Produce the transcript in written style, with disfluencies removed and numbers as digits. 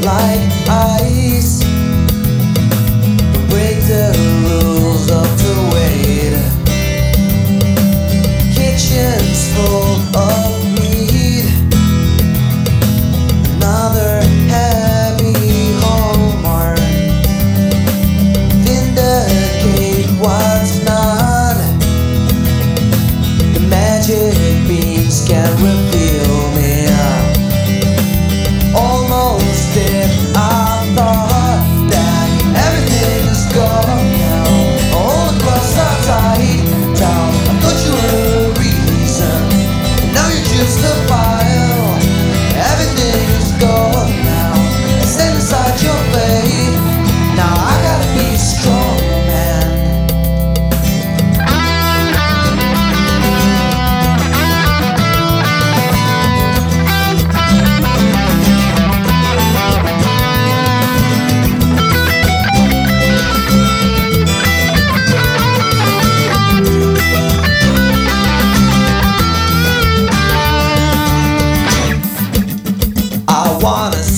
like ice. Break the rules of the weight. Kitchen's full of meat. Another happy hallmark. Vindicate what's not. The magic beans can reveal me. Almost did I thought that everything is gone now. All the clothes are tight down. I thought you were a reason, now you're just a file. Everything is gone now. Stand inside your fate. Now I gotta be strong, man. I wanna